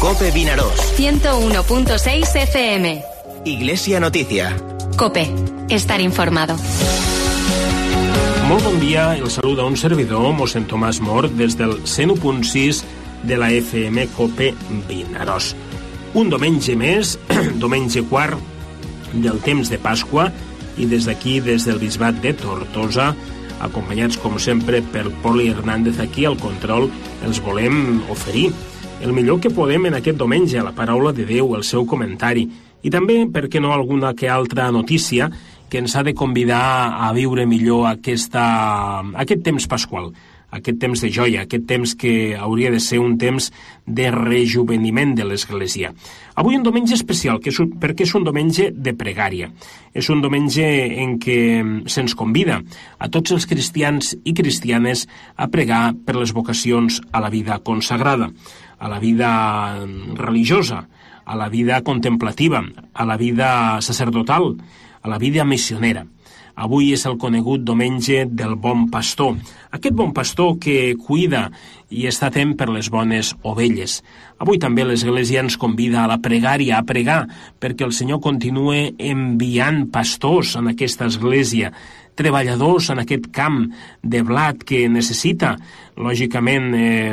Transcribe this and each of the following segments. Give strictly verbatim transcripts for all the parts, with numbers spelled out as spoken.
COPE Vinaròs. ciento uno punto seis F M. Iglesia Noticia. COPE. Estar informado. Molt bon dia, el saluda un servidor, mossèn Tomàs Mor, des del cent u punt sis de la F M COPE Vinaròs. Un diumenge més, diumenge quart del temps de Pasqua, i des d'aquí, des del Bisbat de Tortosa, acompanyats com sempre per Poli Hernández aquí al control, els volem oferir el millor que podem en aquest diumenge, la paraula de Déu, el seu comentari, i també, per què no, alguna que altra notícia que ens ha de convidar a viure millor aquesta, aquest temps pasqual, aquest temps de joia, aquest temps que hauria de ser un temps de rejuveniment de l'Església. Avui un diumenge especial, que és, perquè és un diumenge de pregària. És un diumenge en què se'ns convida a tots els cristians i cristianes a pregar per les vocacions a la vida consagrada, a la vida religiosa, a la vida contemplativa, a la vida sacerdotal, a la vida missionera. Avui és el conegut diumenge del bon pastor. Aquest bon pastor que cuida i està atent per les bones ovelles. Avui també l'Església ens convida a la pregària, a pregar, perquè el Senyor continue enviant pastors en aquesta església, treballadors en aquest camp de blat que necessita, lògicament, eh,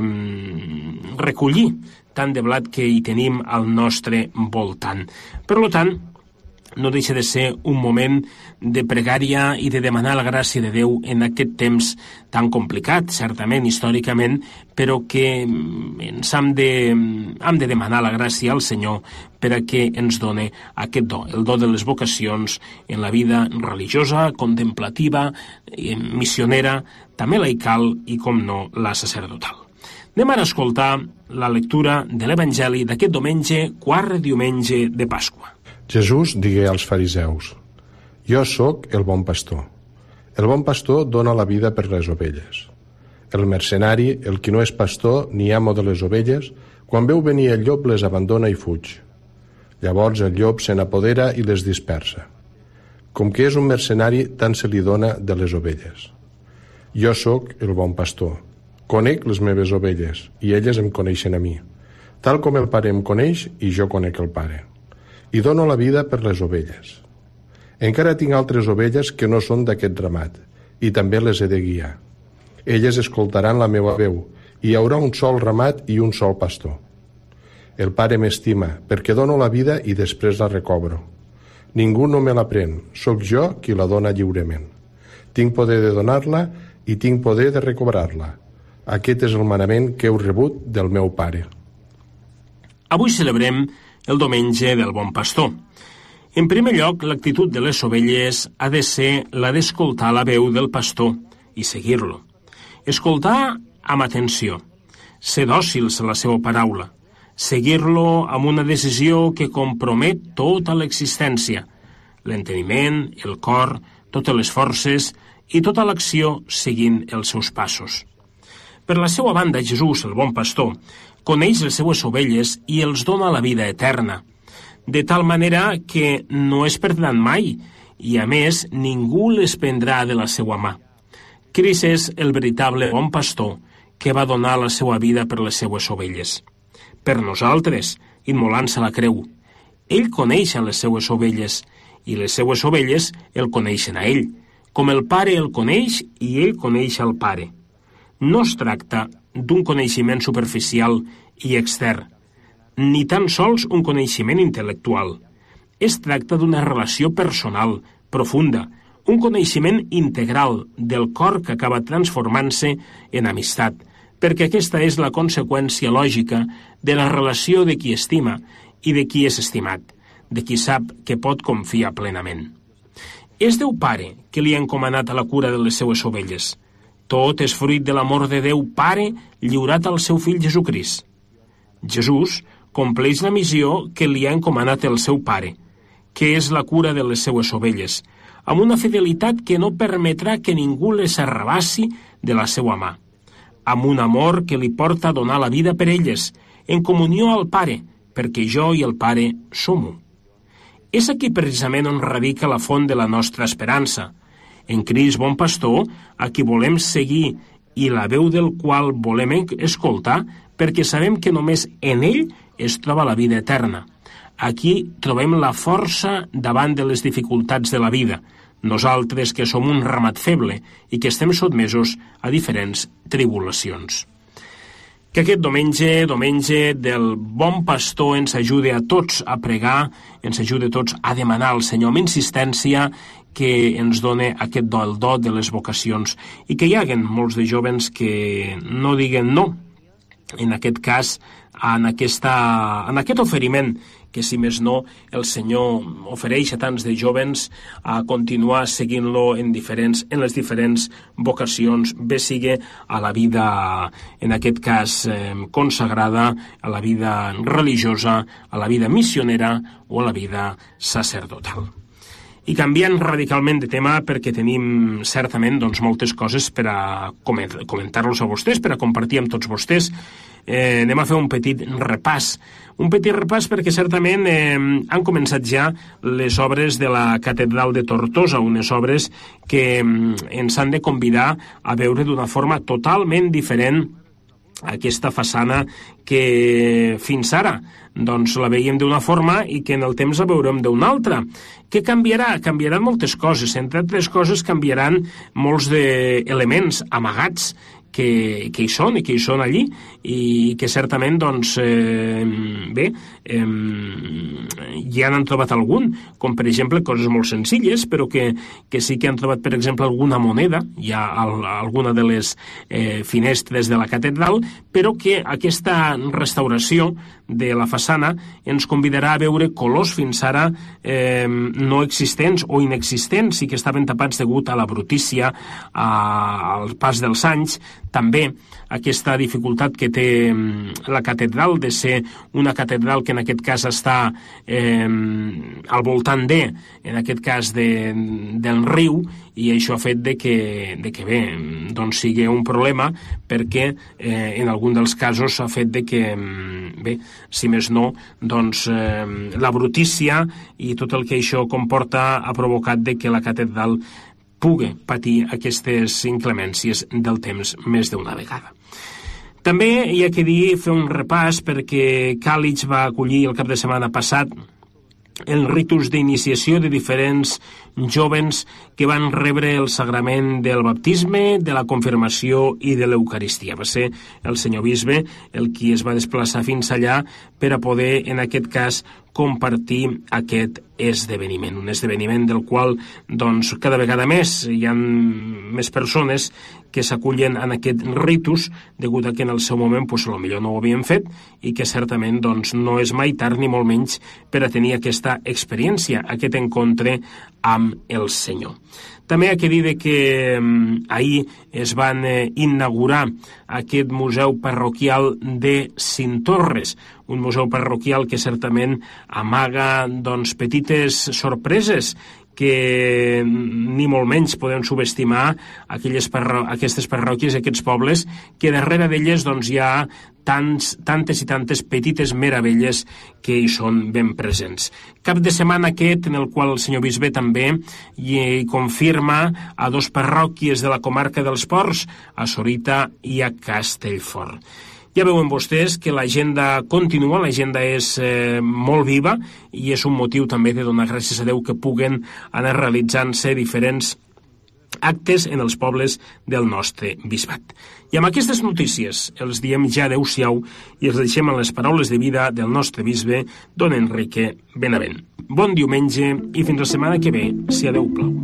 recollir tant de blat que hi tenim al nostre voltant. Per tant, no deixa de ser un moment de pregària i de demanar la gràcia de Déu en aquest temps tan complicat, certament, històricament, però que ens hem de, hem de demanar la gràcia al Senyor per a que ens done aquest do, el do de les vocacions en la vida religiosa, contemplativa, missionera, també laical i, com no, la sacerdotal. Anem ara a escoltar la lectura de l'Evangeli d'aquest diumenge, quart diumenge de Pasqua. Jesús digué als fariseus: Jo sóc el bon pastor. El bon pastor dona la vida per les ovelles. El mercenari, el qui no és pastor ni amo de les ovelles, quan veu venir el llop les abandona i fuig. Llavors el llop se n'apodera i les dispersa. Com que és un mercenari, tant se li dona de les ovelles. Jo sóc el bon pastor. Conec les meves ovelles i elles em coneixen a mi, tal com el Pare em coneix i jo conec el Pare. I dono la vida per les ovelles. Encara tinc altres ovelles que no són d'aquest ramat, i també les he de guiar. Elles escoltaran la meva veu, i hi haurà un sol ramat i un sol pastor. El Pare m'estima, perquè dono la vida i després la recobro. Ningú no me la pren, sóc jo qui la dona lliurement. Tinc poder de donar-la i tinc poder de recobrar-la. Aquest és el manament que heu rebut del meu Pare. Avui celebrem el diumenge del bon pastor. En primer lloc, l'actitud de les ovelles ha de ser la d'escoltar la veu del pastor i seguir-lo. Escoltar amb atenció, ser dòcils a la seva paraula, seguir-lo amb una decisió que compromet tota l'existència, l'enteniment, el cor, totes les forces i tota l'acció seguint els seus passos. Per la seva banda, Jesús, el bon pastor, coneix les seues ovelles i els dona la vida eterna, de tal manera que no es perdran mai i, a més, ningú les prendrà de la seva mà. Crist és el veritable bon pastor que va donar la seva vida per les seues ovelles. Per nosaltres, immolant-se la creu. Ell coneix a les seues ovelles i les seues ovelles el coneixen a ell, com el Pare el coneix i ell coneix al Pare. No es tracta d'un coneixement superficial i extern, ni tan sols un coneixement intel·lectual. Es tracta d'una relació personal, profunda, un coneixement integral del cor que acaba transformant-se en amistat, perquè aquesta és la conseqüència lògica de la relació de qui estima i de qui és estimat, de qui sap que pot confiar plenament. És Déu Pare que li ha encomanat a la cura de les seues ovelles. Tot és fruit de l'amor de Déu Pare lliurat al seu fill Jesucrist. Jesús compleix la missió que li ha encomanat el seu Pare, que és la cura de les seues ovelles, amb una fidelitat que no permetrà que ningú les arrabassi de la seva mà, amb un amor que li porta a donar la vida per elles, en comunió al Pare, perquè jo i el Pare som un. És aquí precisament on radica la font de la nostra esperança, en Crist bon pastor, a qui volem seguir i la veu del qual volem escoltar perquè sabem que només en ell es troba la vida eterna. Aquí trobem la força davant de les dificultats de la vida, nosaltres que som un ramat feble i que estem sotmesos a diferents tribulacions. Que aquest diumenge, diumenge del Bon Pastor, ens ajude a tots a pregar, ens ajude a tots a demanar al Senyor amb insistència que ens done aquest do, el do de les vocacions, i que hi hagi molts de jovens que no diguen no, en aquest cas, en, aquesta, en aquest oferiment que, si més no, el Senyor ofereix a tants de jovens a continuar seguint-lo en, diferents, en les diferents vocacions, bé sigui a la vida, en aquest cas, eh, consagrada, a la vida religiosa, a la vida missionera o a la vida sacerdotal. I canviant radicalment de tema, perquè tenim certament doncs, moltes coses per a comentar-los a vostès, per a compartir amb tots vostès, eh, anem a fer un petit repàs. Un petit repàs perquè certament eh, han començat ja les obres de la Catedral de Tortosa, unes obres que eh, ens han de convidar a veure d'una forma totalment diferent aquesta façana que fins ara doncs la veiem d'una forma i que en el temps la veurem d'una altra. Què canviarà? Canviaran moltes coses. Entre altres coses canviaran molts d'elements amagats que, que hi són i que hi són allí i que certament doncs eh, bé eh, ja n'han trobat algun, com per exemple coses molt senzilles, però que, que sí que han trobat per exemple alguna moneda, ja al, alguna de les eh, finestres de la catedral, però que aquesta restauració de la façana ens convidarà a veure colors fins ara eh, no existents o inexistents i que estaven tapats degut a la brutícia, a, al pas dels anys. També aquesta dificultat que té la catedral de ser una catedral que en aquest cas està eh, al voltant de, en aquest cas de, del riu, i això ha fet de que, de que bé, doncs sigui un problema perquè eh, en algun dels casos ha fet de que, bé, si més no, doncs eh, la brutícia i tot el que això comporta ha provocat de que la catedral pugui patir aquestes inclemències del temps més d'una vegada. També hi ha que dir, fer un repàs, perquè Càlig va acollir el cap de setmana passat el ritus d'iniciació de diferents jovens que van rebre el sagrament del baptisme, de la confirmació i de l'Eucaristia. Va ser el senyor bisbe el qui es va desplaçar fins allà per a poder, en aquest cas, compartir aquest esdeveniment. Un esdeveniment del qual, doncs, cada vegada més hi ha més persones que s'acullen en aquest ritus, degut a que en el seu moment pues, potser no ho havien fet i que certament doncs, no és mai tard ni molt menys per a tenir aquesta experiència, aquest encontre amb el Senyor. També hi ha que dir que eh, ahir es van eh, inaugurar aquest museu parroquial de Cintorres, un museu parroquial que certament amaga doncs, petites sorpreses que ni molt menys podem subestimar aquelles parro aquestes parròquies, aquests pobles, que darrere d'elles doncs, hi ha tants, tantes i tantes petites meravelles que hi són ben presents. Cap de setmana aquest en el qual el senyor bisbe també hi confirma a dos parròquies de la comarca dels Ports, a Sorita i a Castellfort. Ja veuen vostès que l'agenda continua, l'agenda és eh, molt viva i és un motiu també de donar gràcies a Déu que puguen anar realitzant-se diferents actes en els pobles del nostre bisbat. I amb aquestes notícies els diem ja adeu-siau i els deixem en les paraules de vida del nostre bisbe, don Enrique Benavent. Bon diumenge i fins la setmana que ve, si a Déu plau.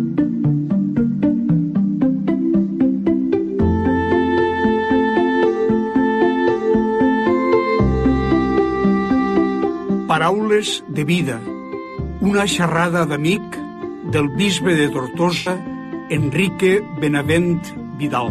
Paraules de vida, una xerrada d'amic del bisbe de Tortosa, Enrique Benavent Vidal.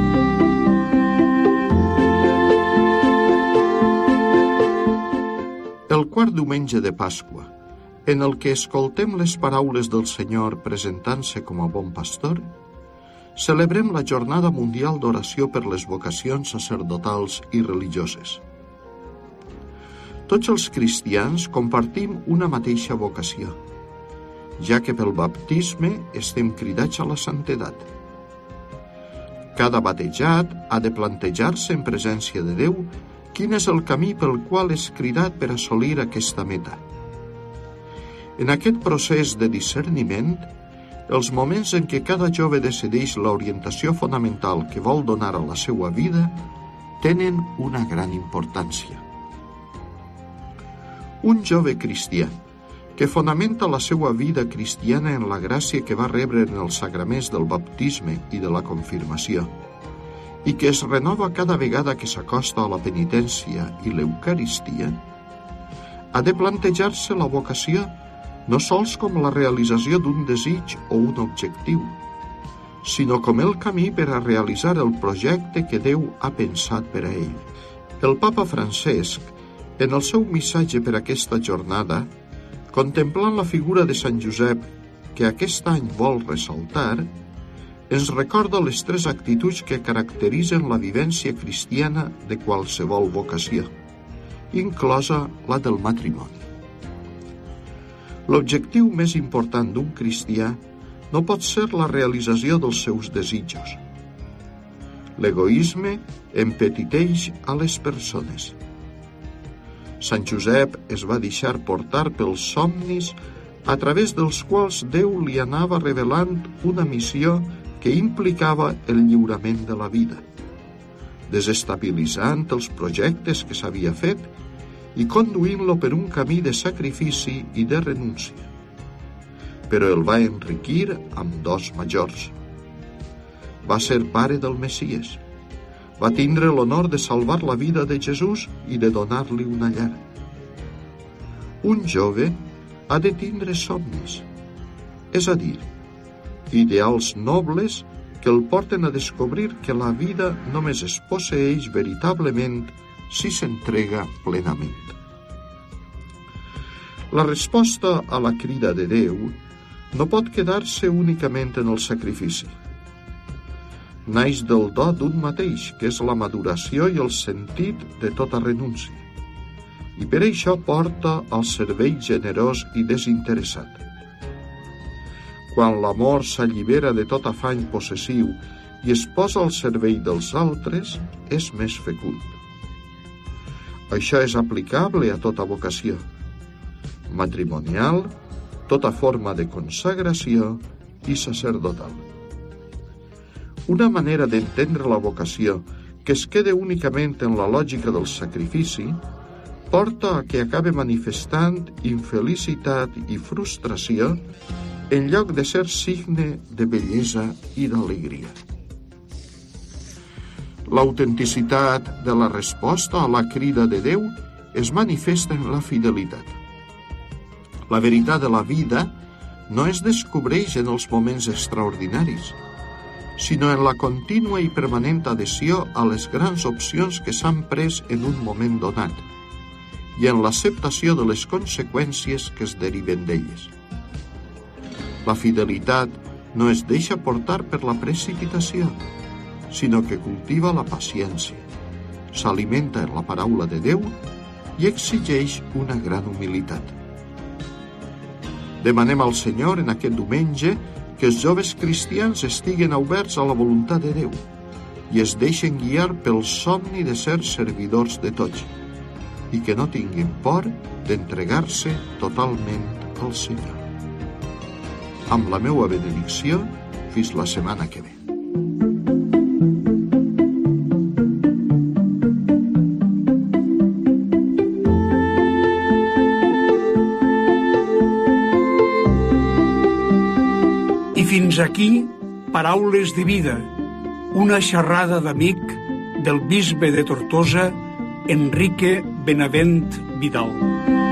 El quart diumenge de Pasqua, en el que escoltem les paraules del Senyor presentant-se com a bon pastor, celebrem la Jornada Mundial d'Oració per les vocacions sacerdotals i religioses. Tots els cristians compartim una mateixa vocació, ja que pel baptisme estem cridats a la santedat. Cada batejat ha de plantejar-se en presència de Déu quin és el camí pel qual és cridat per assolir aquesta meta. En aquest procés de discerniment, els moments en què cada jove decideix l'orientació fonamental que vol donar a la seva vida tenen una gran importància. Un jove cristià que fonamenta la seva vida cristiana en la gràcia que va rebre en els sagraments del baptisme i de la confirmació, i que es renova cada vegada que s'acosta a la penitència i l'Eucaristia, ha de plantejar-se la vocació no sols com la realització d'un desig o un objectiu, sinó com el camí per a realitzar el projecte que Déu ha pensat per a ell. El papa Francesc, en el seu missatge per aquesta jornada, contemplant la figura de Sant Josep que aquest any vol ressaltar, ens recorda les tres actituds que caracteritzen la vivència cristiana de qualsevol vocació, inclosa la del matrimoni. L'objectiu més important d'un cristià no pot ser la realització dels seus desitjos. L'egoisme empetiteix a les persones. Sant Josep es va deixar portar pels somnis a través dels quals Déu li anava revelant una missió que implicava el lliurament de la vida, desestabilitzant els projectes que s'havia fet i conduint-lo per un camí de sacrifici i de renúncia. Però el va enriquir amb dos majors. Va ser pare del Messies. Va tindre l'honor de salvar la vida de Jesús i de donar-li una llar. Un jove ha de tindre somnis, és a dir, ideals nobles que el porten a descobrir que la vida només es posseeix veritablement si s'entrega plenament. La resposta a la crida de Déu no pot quedar-se únicament en el sacrifici. Naix del do d'un mateix, que és la maduració i el sentit de tota renúncia, i per això porta al servei generós i desinteressat. Quan l'amor s'allibera de tot afany possessiu i es posa al servei dels altres, és més fecund. Això és aplicable a tota vocació matrimonial, tota forma de consagració i sacerdotal. Una manera d'entendre la vocació que es queda únicament en la lògica del sacrifici porta a que acabe manifestant infelicitat i frustració en lloc de ser signe de bellesa i d'alegria. L'autenticitat de la resposta a la crida de Déu es manifesta en la fidelitat. La veritat de la vida no es descobreix en els moments extraordinaris, sinó en la contínua i permanent adhesió a les grans opcions que s'han pres en un moment donat i en l'acceptació de les conseqüències que es deriven d'elles. La fidelitat no es deixa portar per la precipitació, sinó que cultiva la paciència, s'alimenta en la paraula de Déu i exigeix una gran humilitat. Demanem al Senyor en aquest diumenge que els joves cristians estiguen oberts a la voluntat de Déu i es deixen guiar pel somni de ser servidors de tots i que no tinguin por d'entregar-se totalment al Senyor. Amb la meua benedicció, fins la setmana que ve. Fins aquí, Paraules de Vida, una xerrada d'amic del bisbe de Tortosa, Enrique Benavent Vidal.